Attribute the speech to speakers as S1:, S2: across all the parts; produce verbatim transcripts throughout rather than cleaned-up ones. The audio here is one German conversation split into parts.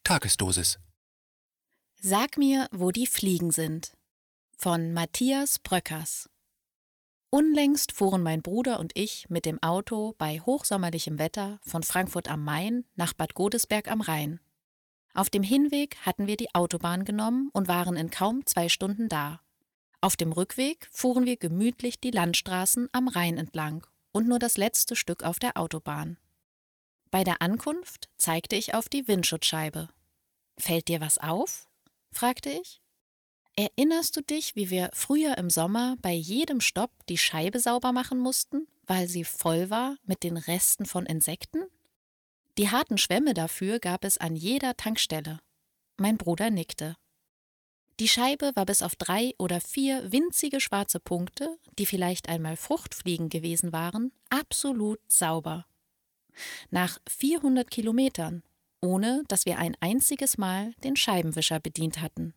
S1: Tagesdosis.
S2: Sag mir, wo die Fliegen sind. Von Matthias Bröckers. Unlängst fuhren mein Bruder und ich mit dem Auto bei hochsommerlichem Wetter von Frankfurt am Main nach Bad Godesberg am Rhein. Auf dem Hinweg hatten wir die Autobahn genommen und waren in kaum zwei Stunden da. Auf dem Rückweg fuhren wir gemütlich die Landstraßen am Rhein entlang und nur das letzte Stück auf der Autobahn. Bei der Ankunft zeigte ich auf die Windschutzscheibe. »Fällt dir was auf?« fragte ich. »Erinnerst du dich, wie wir früher im Sommer bei jedem Stopp die Scheibe sauber machen mussten, weil sie voll war mit den Resten von Insekten? Die harten Schwämme dafür gab es an jeder Tankstelle.« Mein Bruder nickte. Die Scheibe war bis auf drei oder vier winzige schwarze Punkte, die vielleicht einmal Fruchtfliegen gewesen waren, absolut sauber. Nach vierhundert Kilometern, ohne dass wir ein einziges Mal den Scheibenwischer bedient hatten.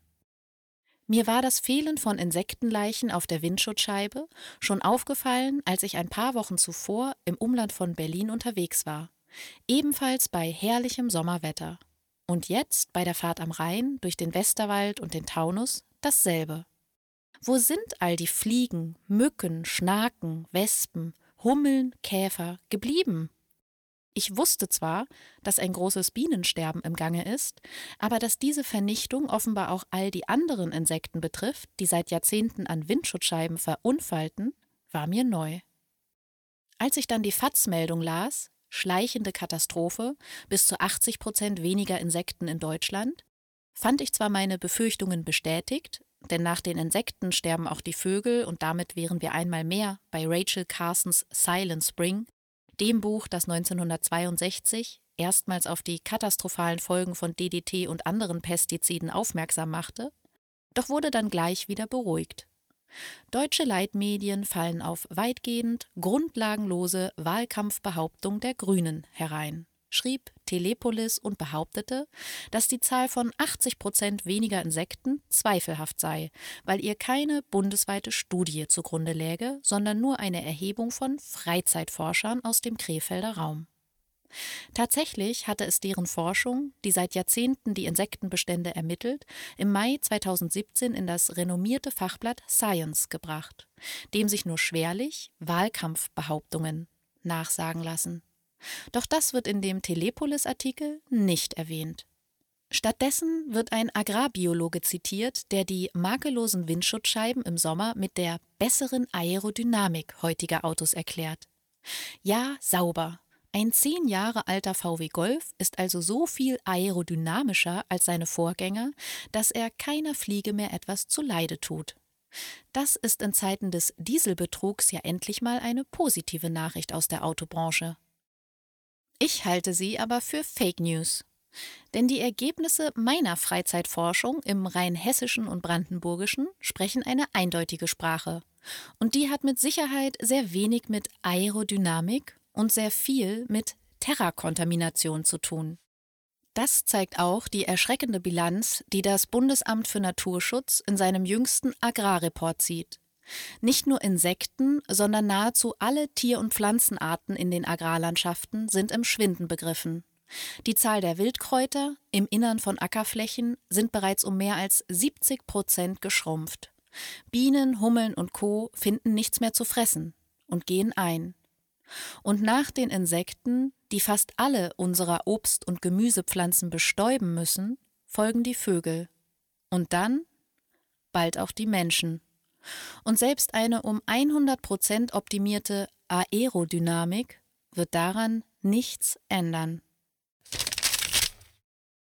S2: Mir war das Fehlen von Insektenleichen auf der Windschutzscheibe schon aufgefallen, als ich ein paar Wochen zuvor im Umland von Berlin unterwegs war, ebenfalls bei herrlichem Sommerwetter. Und jetzt bei der Fahrt am Rhein durch den Westerwald und den Taunus dasselbe. Wo sind all die Fliegen, Mücken, Schnaken, Wespen, Hummeln, Käfer geblieben? Ich wusste zwar, dass ein großes Bienensterben im Gange ist, aber dass diese Vernichtung offenbar auch all die anderen Insekten betrifft, die seit Jahrzehnten an Windschutzscheiben verunfallten, war mir neu. Als ich dann die F A Z-Meldung las, schleichende Katastrophe, bis zu achtzig Prozent weniger Insekten in Deutschland, fand ich zwar meine Befürchtungen bestätigt, denn nach den Insekten sterben auch die Vögel und damit wären wir einmal mehr bei Rachel Carsons Silent Spring, dem Buch, das neunzehnhundertzweiundsechzig erstmals auf die katastrophalen Folgen von D D T und anderen Pestiziden aufmerksam machte, doch wurde dann gleich wieder beruhigt. Deutsche Leitmedien fallen auf weitgehend grundlagenlose Wahlkampfbehauptung der Grünen herein, schrieb Telepolis und behauptete, dass die Zahl von achtzig Prozent weniger Insekten zweifelhaft sei, weil ihr keine bundesweite Studie zugrunde läge, sondern nur eine Erhebung von Freizeitforschern aus dem Krefelder Raum. Tatsächlich hatte es deren Forschung, die seit Jahrzehnten die Insektenbestände ermittelt, im Mai zweitausendsiebzehn in das renommierte Fachblatt Science gebracht, dem sich nur schwerlich Wahlkampfbehauptungen nachsagen lassen. Doch das wird in dem Telepolis-Artikel nicht erwähnt. Stattdessen wird ein Agrarbiologe zitiert, der die makellosen Windschutzscheiben im Sommer mit der besseren Aerodynamik heutiger Autos erklärt. Ja, sauber. Ein zehn Jahre alter V W Golf ist also so viel aerodynamischer als seine Vorgänger, dass er keiner Fliege mehr etwas zuleide tut. Das ist in Zeiten des Dieselbetrugs ja endlich mal eine positive Nachricht aus der Autobranche. Ich halte sie aber für Fake News. Denn die Ergebnisse meiner Freizeitforschung im Rheinhessischen und Brandenburgischen sprechen eine eindeutige Sprache. Und die hat mit Sicherheit sehr wenig mit Aerodynamik und sehr viel mit Terrakontamination zu tun. Das zeigt auch die erschreckende Bilanz, die das Bundesamt für Naturschutz in seinem jüngsten Agrarreport zieht. Nicht nur Insekten, sondern nahezu alle Tier- und Pflanzenarten in den Agrarlandschaften sind im Schwinden begriffen. Die Zahl der Wildkräuter im Innern von Ackerflächen sind bereits um mehr als siebzig Prozent geschrumpft. Bienen, Hummeln und Co. finden nichts mehr zu fressen und gehen ein. Und nach den Insekten, die fast alle unserer Obst- und Gemüsepflanzen bestäuben müssen, folgen die Vögel. Und dann bald auch die Menschen. Und selbst eine um hundert Prozent optimierte Aerodynamik wird daran nichts ändern.